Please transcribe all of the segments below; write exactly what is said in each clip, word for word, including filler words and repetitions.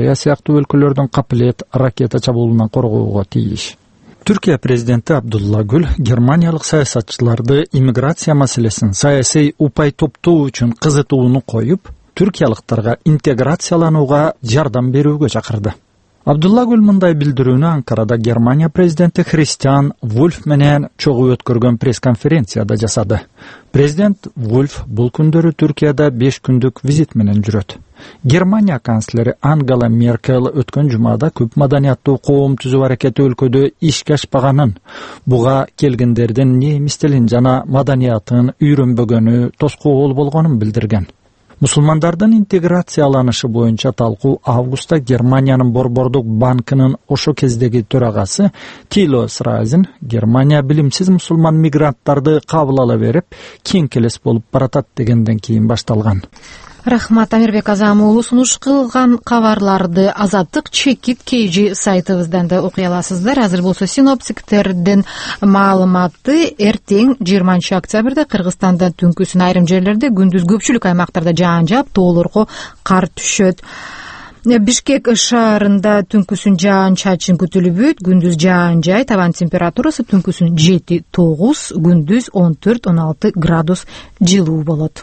Италия сыяктуу өлкөлөрдүн капилет ракета чабуулунан коргоого тийиш. Түркия президенти Абдулла Гүл германиялык саясатчыларды иммиграция маселесин саясий упай топтоо үчүн кызытууну коюп, түркиялыктарга интеграцияланууга жардам берүүгө чакырды. Абдулла Гүл мындай билдирүүнү Анкарада Германия президенти Христиан Вульф менен чогуу өткөргөн пресс-конференцияда жасады. Президент Вульф бул күндөрү Түркияда беш күндүк визит менен жүрөт. Германия канцлери Ангела Меркель өткөн жумада көп маданияттуу коом түзүү аракети өлкөдө ишке ашпаганын, буга келгендердин немис тилин жана маданиятын үйрөнбөгөнү тоскоол болгонун билдирген. Мусулмандардын интеграцияланышы боюнча талкуу августта Германиянын Борбордук банкынын ошо кездеги төрагасы Тило Сразин Германия билимсиз мусулман мигранттарды кабыл ала берип, кең келес болуп баратат дегенден кийин башталган. Рахмат, Амирбек Азам уулу. Сунуш кылган кабарларды Азаттык чекит кейжи сайтыбыздан да окуй аласыздар. Азыр болсо синоптиктердин маалыматы эртең жыйырманчы октябрда Кыргызстанда түнкүсүн айрым жерлерде, күндүз көпчүлүк аймактарда жаан жаап, тоолорго кар түшөт. Бишкек шаарында түнкүсүн жаан чачын күтүлүп, күндүз жаан жай, табан температурасы түнкүсүн жети тогуз, күндүз он төрт он алты градус жылуу болот.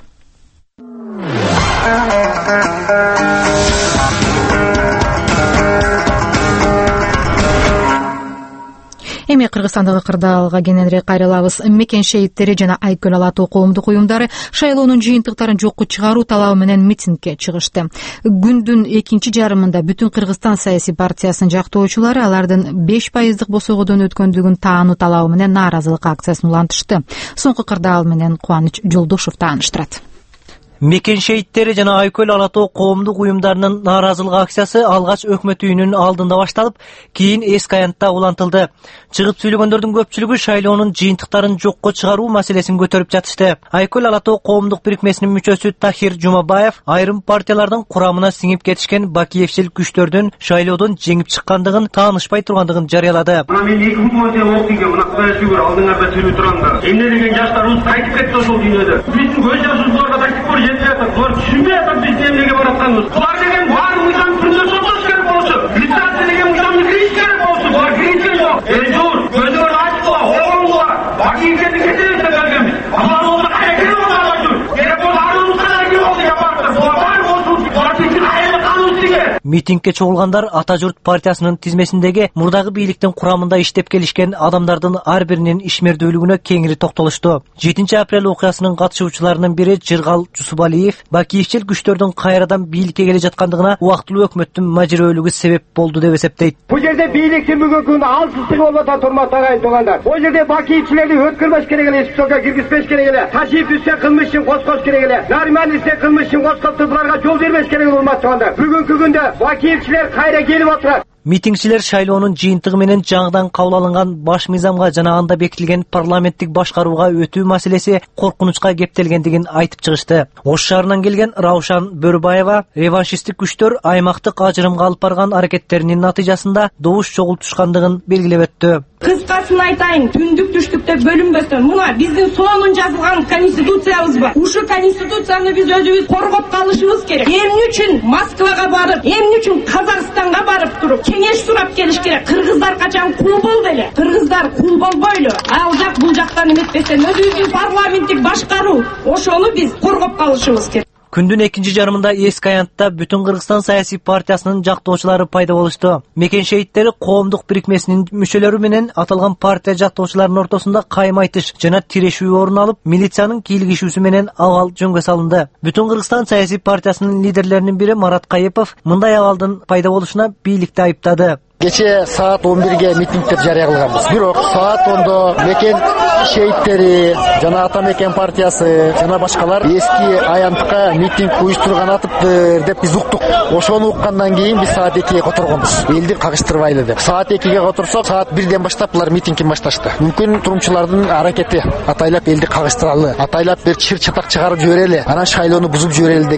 Эми Кыргызстандагы кырдаалга кененирээк кайрылабыз. Мекен шейиттери жана Айкөл Ала Тоо коомдук уюмдары шайлоонун жыйынтыктарын жокко чыгаруу талабы менен митингге чыгышты. Күндүн экинчи жарымында Бүтүн Кыргызстан саясий партиясынын жактоочулары алардын беш пайыздык босогодон өткөндүгүн таануу талабы менен нааразылык акциясын улантышты. Соңку кырдаал менен Кубаныч Жолдошов тааныштырат. Мекен шейиттери жана Айкөл Ала Тоо коомдук уюмдарынын нааразылык акциясы алгач өкмөт үйүнүн алдында башталып, кийин эски аянтта улантылды. Чыгып сүйлөгөндөрдүн көпчүлүгү шайлоонун жыйынтыктарын жокко чыгаруу маселесин көтөрүп жатышты. Айкөл Ала Тоо коомдук бирикмесинин мүчөсү Тахир Жумабаев айрым партиялардын курамына сиңип кетишкен бакиевчил күчтөрдүн шайлоодон жеңип чыккандыгын, таанышпай тургандыгын жарыялады. Мен эки миң он сегиз мына Кудайга шүгүр алдыңарда жүрүп турганда, эмне деген жаштарыбыз кайтып кетти ошол дүйнөдө. Биздин көз жашыбызга тактик бар жетип атат. Булар түшүнбөй атат биз эмнеге баратканыбыз. Булар деген бар мыйзам түрүндө соттош керек болчу. Лицензия деген мыйзамды кириш керек болчу. Булар киришкен жок. Элжур, көздөр ачпа, оңгула. Бакиевчилди кетебиз деп келгенбиз. Алар олар кайра болган жүр. Керек болсо арыбызга да кирип алды жапартыр. Булар бар болсун. Партиянын айыл канунчусу. Митингге чогулгандар Ата журт партиясынын тизмесиндеги мурдагы бийликтин курамында иштеп келишкен адамдардын ар биринин ишмердүүлүгүнө кеңири токтолушту. жетинчи апрель окуясынын катышуучуларынын бири Жыргал Жусубалиев бакиевчил күчтөрдүн кайрадан бийликке келе жаткандыгына убактылуу өкмөттүн мажирөөлүгү себеп болду деп эсептейт. Бул жерде бийликтин бүгүнкү күндө алсыздыгы болуп атат, урматтуу агайын туугандар. Бул жерде бакиевчилерди өткөрбөш керек эле, списокко киргизбеш керек эле. Ташип үстө кылмыш үчүн коскош керек эле. Нормаль үстө кылмыш үчүн коскопту буларга жол бербеш керек эле, урматтуу туугандар. Бүгүнкү күндө бакиевчилер кайра келип отурат. Митингчилер шайлоонун жыйынтыгы менен жаңыдан кабыл алынган баш мыйзамга жана анда бекитилген парламенттик башкарууга өтүү маселеси коркунучка кептелгендигин айтып чыгышты. Ош шаарынан келген Раушан Бөрбаева реваншисттик күчтөр аймактык ажырымга алып барган аракеттеринин натыйжасында добуш чогултушкандыгын белгилеп өттү. Кыскасын айтайын, түндүк түштүктө бөлүнбөсүн. Мына биздин сонун жазылган конституциябыз бар. Ушу конституцияны биз өзүбүз коргоп калышыбыз керек. Эмне үчүн Москвага барып, эмне үчүн Казакстанга барып туруп кеңеш сурап келиш керек? Кыргыздар качан кул болду эле? Кыргыздар кул болбойлу. Ал жак бул жактан эметпестен өзүбүздүн парламенттик башкаруу, ошону биз коргоп калышыбыз керек. Күндүн экинчи жарымында эски аянтта Бүтүн Кыргызстан саясий партиясынын жактоочулары пайда болушту. Мекен шейиттери коомдук бирикмесинин мүчөлөрү менен аталган партия жактоочуларынын ортосунда кайым айтыш жана тирешүү орун алып, милициянын кийлигишүүсү менен абал жөнгө салынды. Бүтүн Кыргызстан саясий партиясынын лидерлеринин бири Марат Кайыпов мындай абалдын пайда болушуна бийликти айыптады. Кече саат он бирге митингдер жарыя кылганбыз. Бирок саат ондо мекен шейиттери жана Ата мекен партиясы жана башкалар эски аянтка митинг уюштурган атыптыр деп биз уктук. Ошону уккандан кийин биз саат экиге которгонбуз. Элди кагыштырбайлы деп. Саат экиге которсок, саат бирден баштап булар митингин башташты. Мүмкүн турумчулардын аракети атайлап элди кагыштыралы, атайлап бир чыр чатак чыгарып жиберели, анан шайлоону бузуп жиберели деген.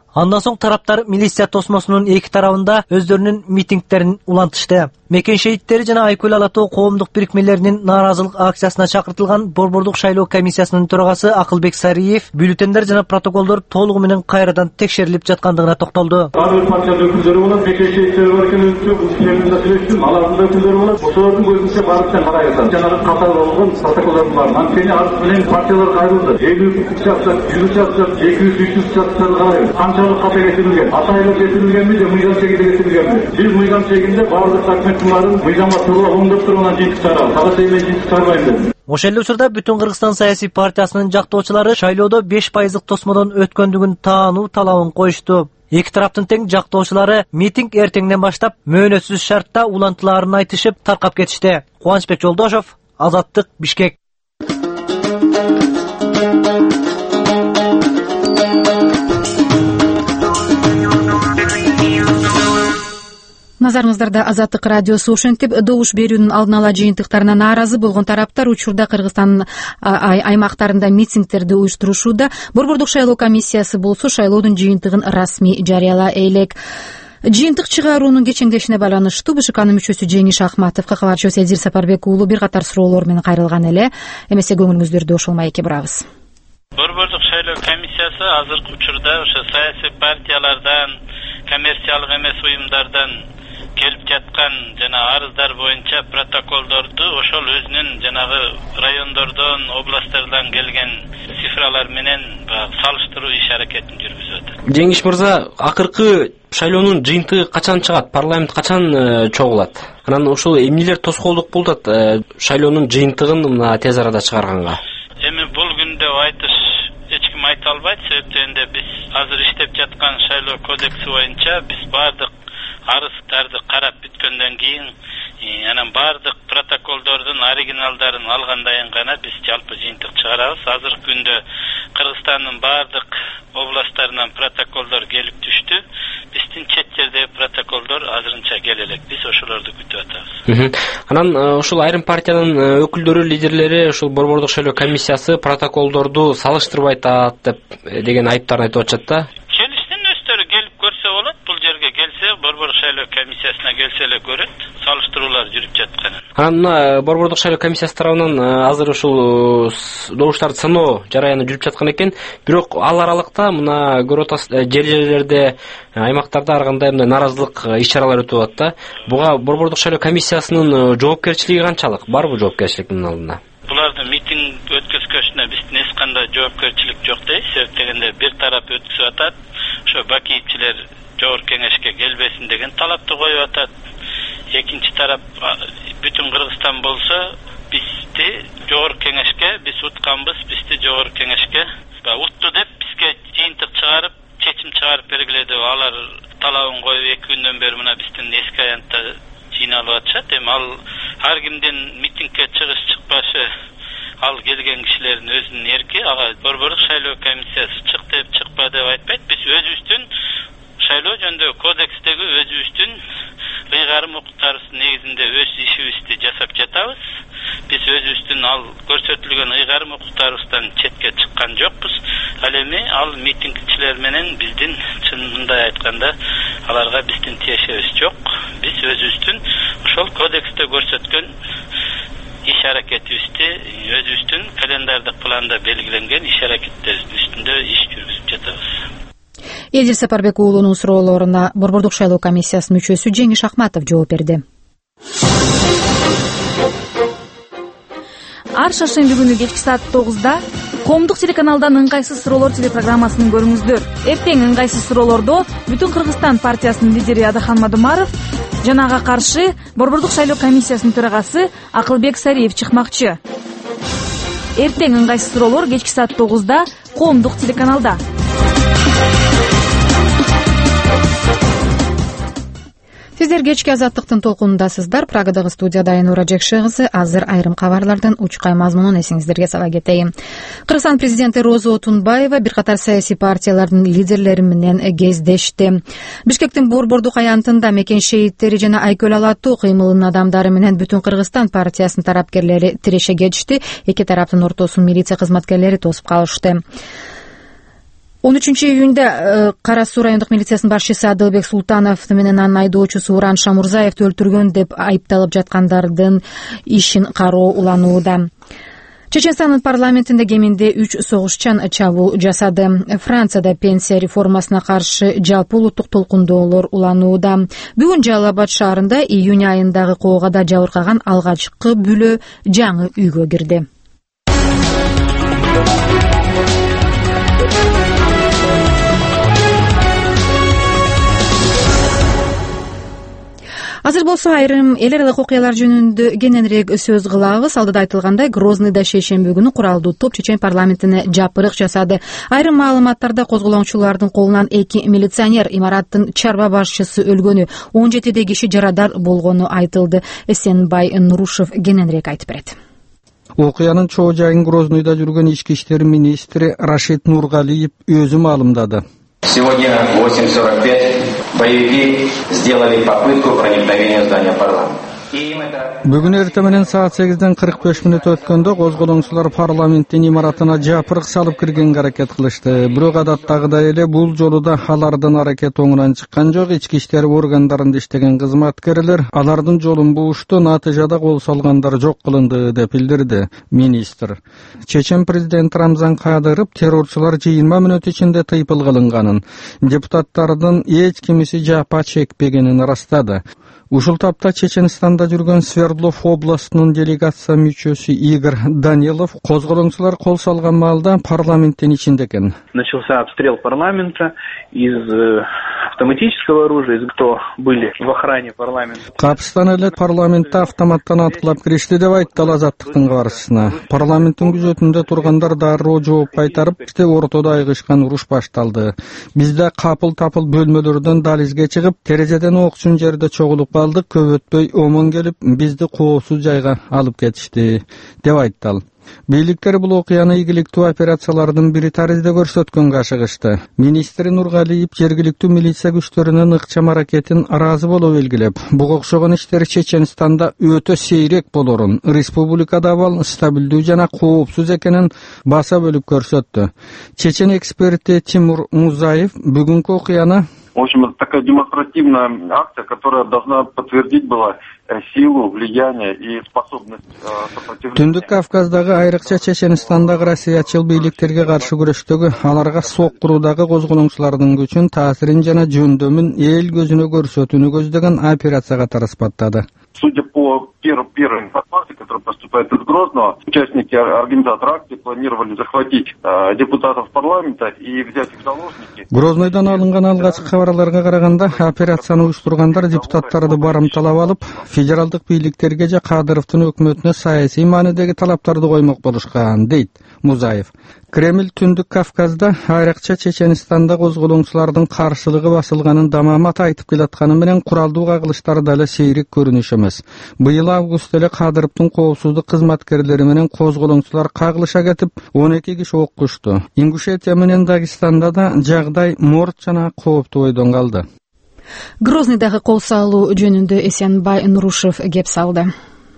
Андан соң тараптар милиция тосмосунун эки тарабында өздөрүнүн митингдерин улантышты. Мекен шейиттери жана Айкөл Ала Тоо коомдук бирикмелеринин нааразылык акциясына чакыртылган Борбордук шайлоо комиссиясынын төрагасы Акылбек Сариев бюллетендер жана протоколдор толугу менен кайрадан текшерилип жаткандыгына токтолду. Ар бир партиянын өкүлдөрү болот, мекен шейиттери бар экен, өкүлдөрүн да сүйлөштүм, алардын өкүлдөрү болот. Ошолордун көзүнчө барып карай атат. Жанагы катар болгон протоколдордун бар. Анткени арыз менен партиялар кайрылды. элүү участок, жүз участок, эки жүз, үч жүз участоктор карайбыз. Канчалык ката кетирилген, атайылып кетирилгенби же мыйзам чегинде кетирилгенби? Биз мыйзам чегинде баардык документтин мыйзамга туура оңдоп туруп анан жыйынтык чыгарабыз. Кагазда эме жыйынтык чыгарбайм дедим. Ошол эле учурда Бүтүн Кыргызстан саясий партиясынын жактоочулары шайлоодо беш пайыздык тосмодон өткөндүгүн таануу талабын коюшту. Эки тараптын тең жактоочулары митинг эртеңден баштап мөөнөтсүз шартта улантылаарын айтышып таркап кетишти. Кубанычбек Жолдошов, Азаттык, Бишкек. Назарыңыздарда Азаттык радиосу. Ошентип добуш берүүнүн алдын ала жыйынтыктарына нааразы болгон тараптар учурда Кыргызстан аймактарында митингдерди уюштурушууда. Борбордук шайлоо комиссиясы болсо шайлоодун жыйынтыгын расмий жарыялай элек. Жыйынтык чыгаруунун кечеңдешине байланыштуу БШКнын мүчөсү Жеңиш Ахматовго кабарчыбыз Эдир Сапарбек уулу бир катар суроолор менен кайрылган эле. Эмесе көңүлүңүздөрдү ошолмай эке барабыз. Борбордук шайлоо комиссиясы азыркы учурда ошо саясий партиялардан, коммерциялык эмес уюмдардан келип жаткан жана арыздар боюнча протоколдорду ошол өзүнүн жанагы райондордон, областтардан келген цифралар менен салыштыруу иш аракетин жүргүзүп атат. Жеңиш мырза, акыркы шайлоонун жыйынтыгы качан чыгат? Парламент качан чогулат? Анан ошол эмнелер тоскоолдук болот шайлоонун жыйынтыгын мына тез арада чыгарганга? Эми бул күндө айтыш эч ким айта албайт, себептен биз азыр иштеп жаткан шайлоо кодекси боюнча биз бардык арыздарды карап бүткөндөн кийин анан бардык протоколдордун оригиналдарын алгандан гана биз жалпы жыйынтык чыгарабыз. Азыркы күндө Кыргызстандын бардык областтарынан протоколдор келип түштү. Биздин чет жердеги протоколдор азырынча келе элек. Биз ошолорду күтүп атабыз. Анан ушул айрым партиянын өкүлдөрү, лидерлери ушул Борбордук шайлоо комиссиясы протоколдорду салыштырбай атат деп деген айыптарын айтып атышат да. Борбордук шайлоо комиссиясына келсе эле көрөт, салыштыруулар жүрүп жатканын. Анан Борбордук шайлоо комиссиясы тарабынан азыр ушул добуштарды сыноо жараяны жүрүп жаткан экен. Бирок ал аралыкта мына көрөт жер жерлерде, аймактарда ар кандай мындай нааразылык иш-чаралар өтүп атат да. Буга Борбордук шайлоо комиссиясынын жоопкерчилиги канчалык? Барбы жоопкерчиликтин алдында? Булардын митинг өткөзгөчүнө биздин эч кандай жоопкерчилик жок дейт. Себеп дегенде бир тарап өткөзүп атат. Ошо бакиевчилер жогорку кеңешке келбесин деген талапты коюп атат. Экинчи тарап Бүтүн Кыргызстан болсо бизди жогорку кеңешке, биз утканбыз, бизди жогорку кеңешке утту деп бизге жыйынтык чыгарып, чечим чыгарып бергиле деп алар талабын коюп эки күндөн бери мына биздин эски аянтта жыйналып атышат. Эми ал ар кимдин митингге чыгыш чыкпашы ал келген кишилердин өзүнүн эрки. Ага Борбордук шайлоо комиссиясы чык деп, чыкпа деп айтпайт. Биз өзүбүздүн шайлоо жөнүндөгү кодекстеги өзүбүздүн ыйгарым укуктарыбыздын негизинде өз ишибизди жасап жатабыз. Биз өзүбүздүн ал көрсөтүлгөн ыйгарым укуктарыбыздан четке чыккан жокпуз. Ал эми ал митингчилер менен биздин чын мындай айтканда аларга биздин тиешебиз жок. Биз өзүбүздүн ошол кодексте көрсөткөн иш аракетибизди өзүбүздүн календардык планда белгиленген иш аракеттерибиздин үстүндө иш жүргүзүп жатабыз. Эдир Сапарбек уулунун суроолоруна Борбордук шайлоо комиссиясынын мүчөсү Жеңиш Ахматов жооп берди. Ар шаршемби күнү кечки саат тогузда Коомдук телеканалдан ыңгайсыз суроолор телепрограммасын көрүңүздөр. Эртең ыңгайсыз суроолордо Бүтүн Кыргызстан партиясынын лидери Адахан Мадумаров жана ага каршы Борбордук шайлоо комиссиясынын төрагасы Акылбек Сариев чыкмакчы. Эртең ыңгайсыз суроолор кечки саат тогузда Коомдук телеканалда. Сиздер кечки Азаттыктын толкунундасыздар. Прагадагы студияда Айнура Жекше кызы. Азыр айрым кабарлардын учкай мазмунун эсиңиздерге сала кетейин. Кыргызстан президенти Роза Отунбаева бир катар саясий партиялардын лидерлери менен кездешти. Бишкектин Борбордук аянтында Мекен шейиттери жана Айкөл Ала Тоо кыймылынын адамдары менен Бүтүн Кыргызстан партиясынын тарапкерлери тиреше кетишти. Эки тараптын ортосун милиция кызматкерлери тосуп калышты. он үчүнчү июнда Кара Суу райондук милициясынын башчысы Адылбек Султанов менен анын айдоочусу Уран Шамурзаевди өлтүргөн деп айыпталып жаткандардын ишин кароо уланууда. Чеченстандын парламентинде кеминде үч согушчан чабуул жасады. Францияда пенсия реформасына каршы жалпы улуттук толкундоолор уланууда. Бүгүн Жалал Абад шаарында июнь айындагы коогада жабыркаган алгачкы бүлө жаңы үйгө кирди. Азыр болсо айрым эл аралык окуялар жөнүндө кененирээк сөз кылабыз. Алдыда айтылгандай, Грозныйда шейшемби күнү куралдуу топ чечен парламентине жапырык жасады. Айрым маалыматтарда козголоңчулардын колунан эки милиционер, имараттын чарба башчысы өлгөнү, он жетиде киши жарадар болгону айтылды. Эсенбай Нурушев кененирээк айтып берет. Окуянын чоо жайын Грознойдо жүргөн ички иштер министри Рашид Нургалиев өзү маалымдады. Сегодня в восемь сорок пять боевики сделали попытку проникновения в здание парламента. Бүгүн эртең менен саат сегизден кырк беш мүнөт өткөндө козголоңчулар парламенттин имаратына жапырык салып киргенге аракет кылышты. Бирок адаттагыдай эле бул жолу да алардын аракети оңунан чыккан жок. Ички иштер органдарында иштеген кызматкерлер алардын жолун буушту, натыйжада кол салгандар жок кылынды деп билдирди министр. Чечен президент Рамзан Кадыров террорчулар жыйырма мүнөт ичинде тыйпыл кылынганын, депутаттардын эч кимиси жапа чекпегенин ырастады. Ушул тапта Чеченстанда жүргөн Свердлов областынын делегация мүчөсү Игорь Данилов козголоңчулар кол салган маалда парламенттин ичинде экен. Начался обстрел парламента из автоматического оружия, из кто были в охране парламента. Капстан эле парламентте автоматтан аткылап киришти деп айтты Азаттыктын кабарчысына. Парламенттин күзөтүндө тургандар дароо жооп кайтарып, бизде ортодо айгышкан уруш башталды. Бизде капыл-тапыл бөлмөлөрдөн дализге чыгып, терезеден окчун жерде чогулуп калдык. Көп өтпөй омон келип, бизди коопсуз жайга алып кетишти деп айтты ал. Бийликтер бул окуяны ийгиликтүү операциялардын бири таризде көрсөткөнгө ашыгышты. Министр Нургалиев жергиликтүү милиция күчтөрүнүн ыкчам аракетин ыраазы болуп белгилеп, буга окшогон иштер Чеченстанда өтө сейрек болорун, республикада абал стабилдүү жана коопсуз экенин баса бөлүп көрсөттү. Чечен эксперти Тимур Музаев бүгүнкү окуяны В общем, это такая демонстративная акция, которая должна подтвердить была силу, влияние и способность сопротивления. Түндүк Кавказдагы, айрыкча Чеченстандагы россиячыл бийликтерге каршы күрөштөгү, аларга соккуруудагы козголоңчулардын күчүн, таасирин жана жөндөмүн эл көзүнө көрсөтүүнү көздөгөн операция катары сыпаттады. Судя по первой, первой информации, которая поступает из Грозного, участники организатора акции планировали захватить э, депутатов парламента и взять их в заложники. Грознойдон алынган алгачкы кабарларга караганда, операцияны уюштургандар депутаттарды барымталап алып, федералдык бийликтерге же Кадыровдун өкмөтүнө саясий маанидеги талаптарды коймок болушкан, дейт Музаев. Кремль Түндүк Кавказда, айрыкча Чеченстанда козголоңчулардын каршылыгы басылганын дамамат айтып келатканы менен куралдуу кагылыштар да эле сейрек көрүнүш эмес. Быйыл август эле Кадыровдун коопсуздук кызматкерлери менен козголоңчулар кагылыша кетип, он эки киши оккушту. Ингушетия менен Дагестанда да жагдай морт жана кооптуу бойдон калды. Грознойдагы кол салуу жөнүндө Эсенбай Нурушев кеп салды.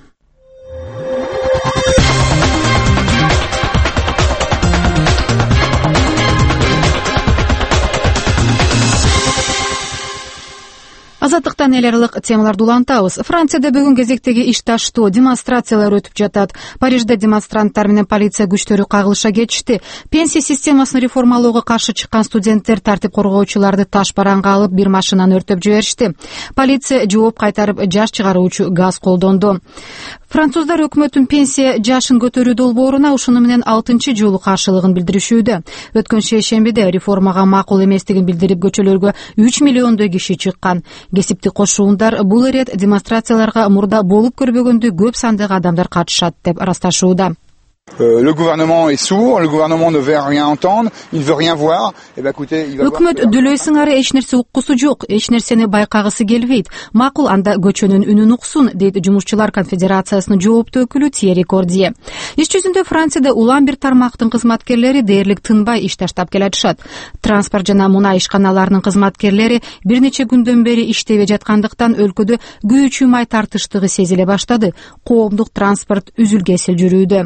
Азаттыктан эл аралык темаларды улантабыз. Францияда бүгүн кезектеги иш таштоо демонстрациялар өтүп жатат. Парижде демонстранттар менен полиция күчтөрү кагылыша кетишти. Пенсия системасын реформалоого каршы чыккан студенттер тартип коргоочуларды таш бараңга алып, бир машинаны өртөп жиберишти. Полиция жооп кайтарып, жаш чыгаруучу газ колдонду. Француздар өкмөттүн пенсия жашын көтөрүү долбооруна ушуну менен алтынчы жолу каршылыгын билдиришүүдө. Өткөн шейшембиде реформага макул эместигин билдирип көчөлөргө үч миллиондой киши чыккан. Кесиптик кошуундар бул ирет демонстрацияларга мурда болуп көрбөгөндөй көп сандагы адамдар катышат деп ырасташууда. Le gouvernement est sourd, le gouvernement ne veut rien entendre, il veut rien voir. Eh ben écoutez, il va Өкмөт дүлөй сыңары эч нерсе уккусу жок, эч нерсени байкагысы келбейт. Макул анда көчөнүн үнүн уксун, дейт жумушчулар конфедерациясынын жооптуу өкүлү Тьерри Кордие. Иш жүзүндө Францияда улам бир тармактын кызматкерлери дээрлик тынбай иш таштап келатышат. Транспорт жана мунай ишканаларынын кызматкерлери бир нече күндөн бери иштебей жаткандыктан өлкөдө күйүүчү май тартыштыгы сезиле баштады. Коомдук транспорт үзүл-кесил жүрүүдө.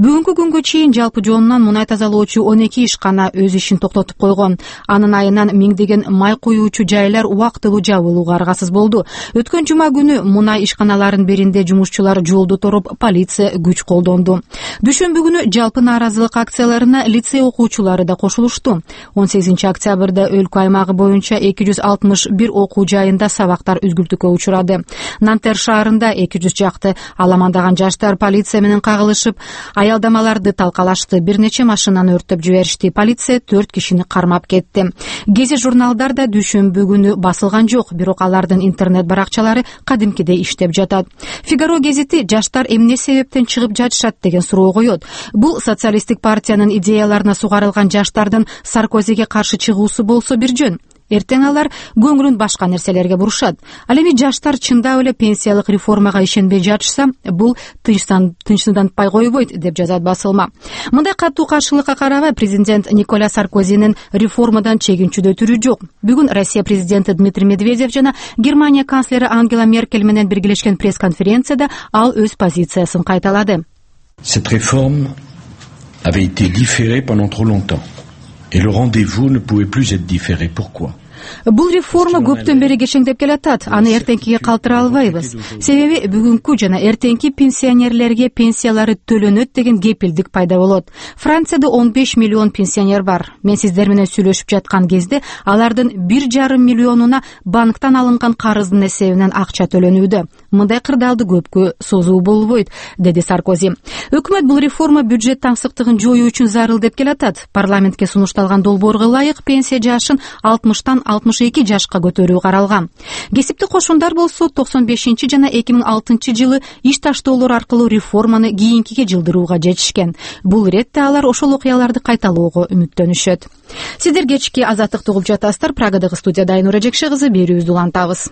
Бүгүнкү күнгө чейин жалпы жонунан мунай тазалоочу он эки ишкана өз ишин токтотуп койгон. Анын айынан миңдеген май куюучу жайлар убактылуу жабылууга аргасыз болду. Өткөн жума күнү мунай ишканаларынын биринде жумушчулар жолду туруп, полиция күч колдонду. Дүшүмбү күнү жалпы нааразылык акцияларына лицей окуучулары да кошулушту. он сегизинчи октябрда өлкө аймагы боюнча эки жүз алтымыш бир окуу жайында сабактар үзгүлтүккө учурады. Нантер шаарында эки жүз жакты аламандаган жаштар полиция менен кагылышып, аялдамаларды талкалашты. Бир нече машинаны өрттөп жиберишти. Полиция төрт кишини кармап кетти. Гезит журналдар да дүшүмбү күнү басылган жок, бирок алардын интернет баракчалары кадимкидей иштеп жатат. Фигаро гезити жаштар эмне себептен чыгып жатышат деген суроо коет. Бул социалисттик партиянын идеяларына сугарылган жаштардын Саркозиге каршы чыгуусу болсо бир жөн. Эртең алар көңүлүн башка нерселерге бурушат. Ал эми жаштар чындап эле пенсиялык реформага ишенбей жатышса, бул тынчсыздантпай койбойт деп жазат басылма. Мындай катуу каршылыкка карабай президент Николя Саркозинин реформадан чегинчүдө түрү жок. Бүгүн Россия президенти Дмитрий Медведев жана Германия канцлери Ангела Меркель менен биргелешкен пресс-конференцияда ал өз позициясын кайталады. Cette réforme avait été différée pendant trop longtemps. Et le rendez-vous ne pouvait plus être différé. Pourquoi? Бул реформа көптөн бери кешеңдеп келатат. Аны эртеңкиге калтыра албайбыз. Себеби бүгүнкү жана эртеңки пенсионерлерге пенсиялары төлөнөт деген кепилдик пайда болот. Францияда он беш миллион пенсионер бар. Мен сиздер менен сүйлөшүп жаткан кезде алардын бир жарым миллионуна банктан алынган карыздын эсебинен акча төлөнүүдө. Мындай кырдаалды көпкө созуу болбойт, деди Саркози. Өкмөт бул реформа бюджет таңсыктыгын жоюу үчүн зарыл деп келатат. Парламентке сунушталган долбоорго ылайык пенсия жашын алтымыштан алтымыш эки жашка көтөрүү каралган. Кесиптик кошундар болсо токсон бешинчи жана эки миң алтынчы жылы иш таштоолор аркылуу реформаны кийинкиге жылдырууга жетишкен. Бул иретте алар ошол окуяларды кайталоого үмүттөнүшөт. Сиздер кечки Азаттыкты угуп жатасыздар. Прагадагы студияда Айнура Жекше кызы берүүбүздү улантабыз.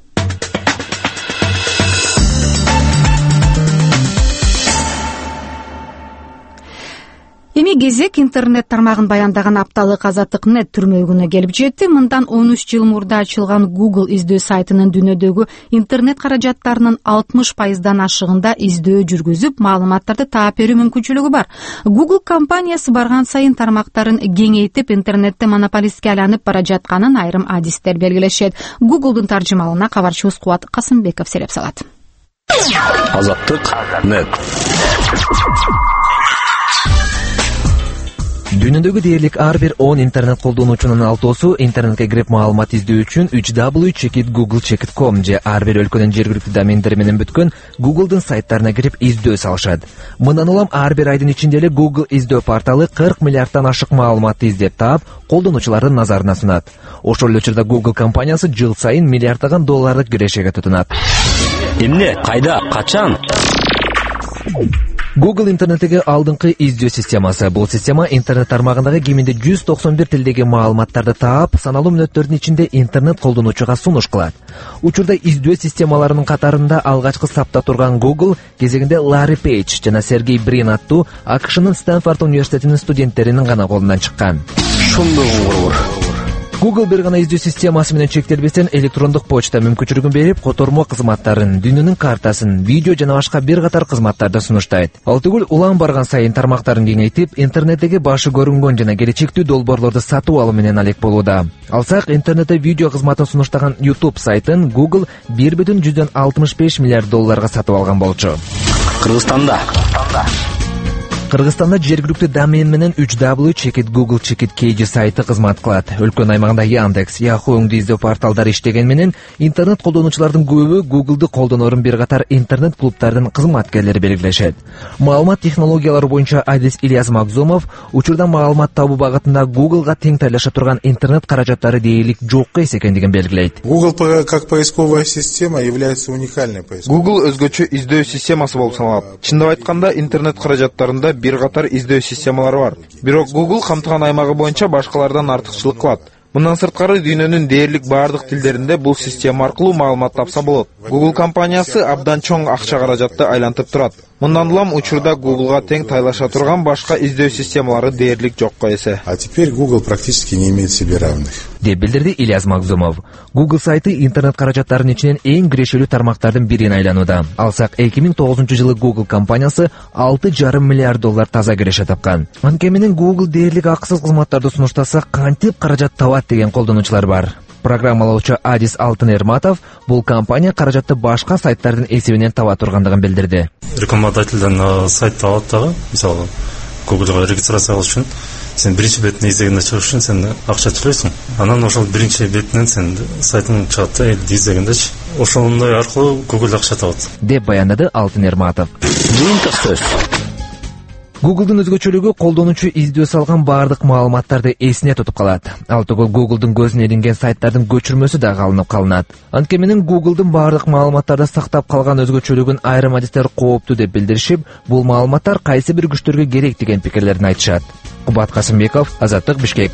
Эми кезек интернет тармагын баяндаган апталык Азаттык нет түрмөгүнө келип жетти. Мындан он үч жыл мурда ачылган Google издөө сайтынын дүйнөдөгү интернет каражаттарынын алтымыш пайыздан ашыгында издөө жүргүзүп, маалыматтарды таап берүү мүмкүнчүлүгү бар. Google компаниясы барган сайын тармактарын кеңейтип, интернетте монополистке айланып бара жатканын айрым адистер белгилешет. Google'дун таржымалына кабарчыбыз Кубат Касымбеков сереп салат. Азаттык нет. Дүйнөдөгү дээрлик ар бир он интернет колдонуучунун алтоосу интернетке кирип маалымат издөө үчүн үч дабл ю чекит гугл чекит ком же ар бир өлкөнүн жергиликтүү домендери менен бүткөн Google'дун сайттарына кирип издөө салышат. Мындан улам ар бир айдын ичинде эле Google издөө порталы кырк миллиарддан ашык маалыматты издеп таап, колдонуучулардын назарына сунат. Ошол эле учурда Google компаниясы жыл сайын миллиарддаган доллардык кирешеге тутунат. Эмне, кайда, качан? Google интернеттеги алдыңкы издөө системасы. Бул система интернет тармагындагы кеминде жүз токсон бир тилдеги маалыматтарды таап, саналуу мүнөттөрдүн ичинде интернет колдонуучуга сунуш кылат. Учурда издөө системаларынын катарында алгачкы сапта турган Google кезегинде Ларри Пейдж жана Сергей Брин аттуу АКШнын Стэнфорд университетинин студенттеринин гана колунан чыккан. Google бир гана издөө системасы менен чектелбестен электрондук почта мүмкүнчүлүгүн берип, котормо кызматтарын, дүйнөнүн картасын, видео жана башка бир катар кызматтарды сунуштайт. Ал түгүл улам барган сайын тармактарын кеңейтип, интернеттеги башы көрүнгөн жана келечектүү долбоорлорду сатып алуу менен алек болууда. Алсак, интернетте видео кызматын сунуштаган YouTube сайтын Google бир бүтүн жүздөн алтымыш беш миллиард долларга сатып алган болчу. Кыргызстанда Кыргызстанда жергиликтүү домен менен үч дабл ю чекит гугл чекит кей джи сайты кызмат кылат. Өлкөнүн аймагында Яндекс, Yahoo өңдүү издөө порталдары иштеген менен интернет колдонуучулардын көбү Google'ды колдонорун бир катар интернет клубтардын кызматкерлери белгилешет. Маалымат технологиялары боюнча адис Ильяс Макзумов учурда маалымат табуу багытында Google'га тең тайлаша турган интернет каражаттары дээрлик жокко эс экендигин белгилейт. Google как поисковая система является уникальной поисковой. Google өзгөчө издөө системасы болуп саналат. Чындап айтканда, интернет каражаттарында бир катар издөө системалары бар. Бирок Google камтыган аймагы боюнча башкалардан артыкчылык кылат. Мындан сырткары дүйнөнүн дээрлик бардык тилдеринде бул система аркылуу маалымат тапса болот. Google компаниясы абдан чоң акча каражатты айлантып турат. Мындан улам учурда Google'га тең тайлаша турган башка издөө системалары дээрлик жокко эсе. А теперь Google практически не имеет себе равных. деп билдирди Ильяс Магзумов. Google сайты интернет каражаттарынын ичинен эң кирешелүү тармактардын бирин айланууда. Алсак эки миң тогузунчу жылы Google компаниясы алты жарым миллиард доллар таза киреше тапкан. Анткени менен Google дээрлик акысыз кызматтарды сунуштаса кантип каражат табат деген колдонуучулар бар. Программалоочу Адис Алтын Эрматов бул компания каражатты башка сайттардын эсебинен таба тургандыгын билдирди. Рекламодательден сайтты алат дагы, мисалы Google'га регистрация кылыш үчүн сен биринчи бетине издегенде чыгыш үчүн сен акча төлөйсүң. Анан ошол биринчи бетинен сен сайтың чыгат да, издегендечи ошондой аркылуу Google акча табат. деп баяндады Алтын Эрматов. Google'дун өзгөчөлүгү колдонуучу издөө салган баардык маалыматтарды эсине тутуп калат. Ал түгүл Google'дун көзүнө илинген сайттардын көчүрмөсү да алынып калынат. Анткени менен Google'дун баардык маалыматтарды сактап калган өзгөчөлүгүн айрым адистер кооптуу деп билдиришип, бул маалыматтар кайсы бир күчтөргө керек деген пикирлерин айтышат. Кубат Касымбеков, Азаттык, Бишкек.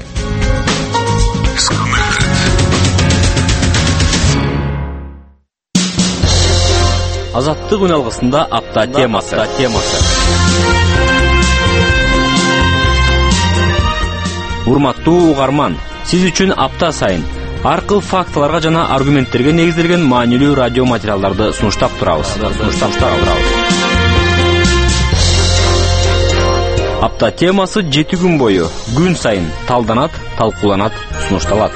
Азаттык үн алгысында апта темасы. Урматтуу угарман, сиз үчүн апта сайын ар кыл фактыларга жана аргументтерге негизделген маанилүү радио материалдарды сунуштап турабыз. Апта темасы жети күн бою күн сайын талданат, талкууланат, сунушталат.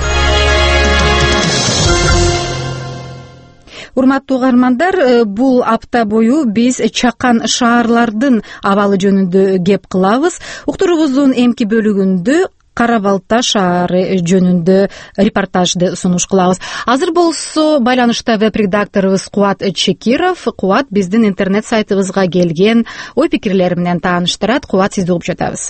Урматтуу угармандар, бул апта бою биз чакан шаарлардын абалы жөнүндө кеп кылабыз. Уктуруубуздун эмки бөлүгүндө Кара Балта шаары жөнүндө репортажды сунуш кылабыз. Азыр болсо байланышта веб-редакторубуз Кубат Чекиров. Кубат биздин интернет сайтыбызга келген ой пикирлери менен тааныштырат. Кубат, сизди угуп жатабыз.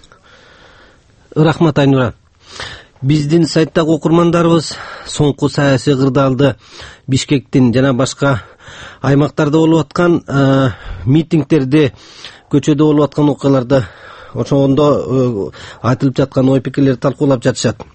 Рахмат, Айнура. Биздин сайттагы окурмандарыбыз соңку саясий кырдаалды Бишкектин жана башка аймактарда болуп аткан митингдерди, көчөдө болуп аткан окуяларды ошондо айтылып жаткан ой пикирлерди талкуулап жатышат.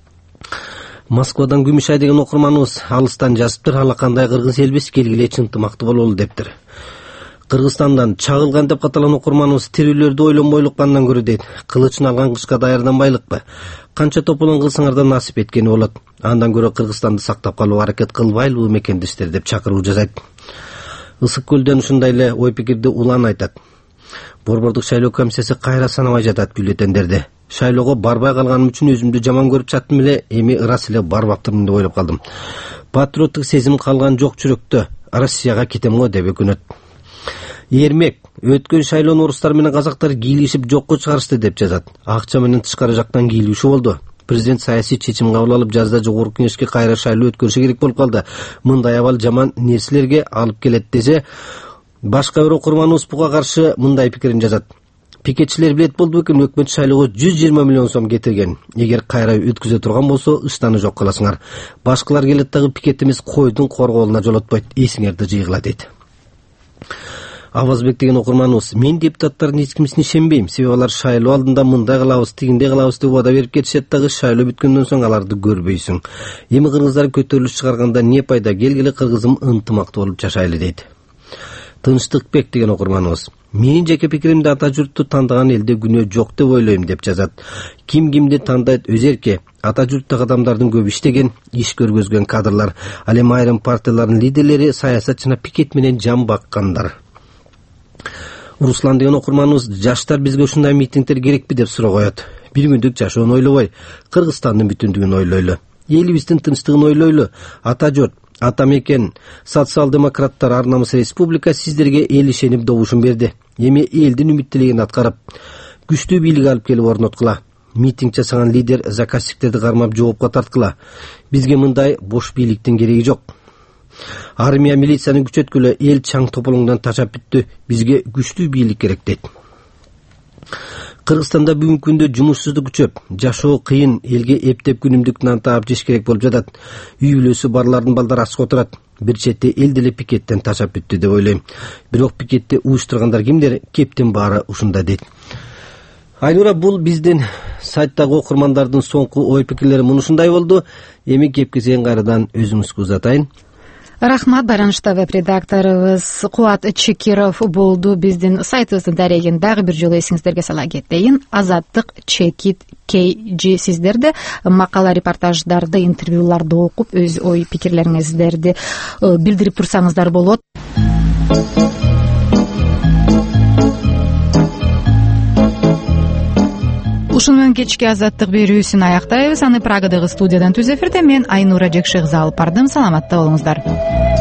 Москвадан Күмүш ай деген окурманыбыз алыстан жазыптыр. Алакандай кыргыз элбиз келгиле ынтымактуу бололу дептир. Кыргызстандан чагылган деп каталган окурманыбыз тирүүлөрдү ойлонбойлук андан көрө дейт. Кылычын алган кышка даярданбайлыкпы? Канча тополон кылсаңардан насип эткени болот. Андан көрө Кыргызстанды сактап калууга аракет кылбайлыбы мекендештер деп чакыруу жасайт. Ысык көлдөн ушундай эле ой пикирди Улан айтат. Борбордук шайлоо комиссиясы кайра санабай жатат бюллетендерди. Шайлоого барбай калганым үчүн өзүмдү жаман көрүп чаттым эле, эми ырас эле барбаптырмын деп ойлоп калдым. Патриоттук сезим калган жок жүрөктө, Россияга кетем го деп өкүнөт. Эрмек, өткөн шайлоону орустар менен казактар кийлишип жокко чыгарышты деп жазат. Акча менен тышкары жактан кийлүүшү болду. Президент саясий чечим кабыл алып, жазда жогорку кеңешке кайра шайлоо өткөрүшү керек болуп калды. Мындай абал жаман нерселерге алып келет десе, башка бир окурманыбыз буга каршы мындай пикирин жазат. Пикетчилер билет болду экен, өкмөт шайлоого жүз жыйырма миллион сом кетирген. Эгер кайра өткүзө турган болсо, ыштаны жок кыласыңар. Башкалар келет дагы пикет эмес, койдун корголуна жолотпойт. Эсиңерди жыйгыла дейт. Авазбек деген окурманыбыз: мен депутаттардын эч кимисине ишенбейм. Себеби алар шайлоо алдында мындай кылабыз, тигиндей кылабыз деп убада берип кетишет дагы, шайлоо бүткөндөн соң аларды көрбөйсүң. Эми кыргыздар көтөрүлүш чыгарганда не пайда? Келгиле кыргызым ынтымактуу болуп жашайлы дейт. Тынчтыкбек деген окурманыбыз: менин жеке пикиримде ата журтту тандаган элде күнөө жок деп ойлойм деп жазат. Ким кимди тандайт өз эрке. Ата журттагы адамдардын көбү иштеген, иш көргөзгөн кадрлар. Ал эми айрым партиялардын лидерлери саясат жана пикет менен жан баккандар. Руслан деген окурманыбыз: жаштар бизге ушундай митингдер керекпи деп суроо коет. Бир күндүк жашоону ойлобой, Кыргызстандын бүтүндүгүн ойлойлу. Элибиздин тынчтыгын ойлойлу. Ата журт, ата мекен, социал-демократтар, ар намыс республика сиздерге эл ишенип добушун берди. Эми элдин үмүттүүлүгүн аткарып, күчтүү бийлик алып келип орноткула. Митинг жасаган лидер заказчиктерди кармап жоопко тарткыла. Бизге мындай бош бийликтин кереги жок. Армия милицияны күчөткүлө, эл чаң тополоңдон ташап бүттү. Бизге күчтүү бийлик керек дейт. Кыргызстанда бүгүнкү күндө жумушсуздук күчөп, жашоо кыйын, элге эптеп күнүмдүк нан таап жеш керек болуп жатат. Үй бүлөсү барлардын балдары ачка отурат. Бир четте эл деле пикеттен ташап бүттү деп ойлойм. Бирок пикетти уюштургандар кимдер? Кептин баары ушунда дейт. Айнура, бул биздин сайттагы окурмандардын соңку ой пикирлери мунушундай болду. Эми кепки сен кайрадан өзүңүзгө узатайын. Рахмат. Байланышта веб редакторубуз Кубат Чекиров болду. Биздин сайтыбыздын дарегин дагы бир жолу эсиңиздерге сала кетейин. Азаттык чекит кей жи. Сиздерде макала, репортаждарды, интервьюларды окуп өз ой пикирлериңиздерди билдирип турсаңыздар болот. Ушуну менен кечки азаттык берүүсүн аяктайбыз. Аны Прагадагы студиядан түз эфирде мен Айнура Жекшегиза алып бардым. Саламатта болуңуздар.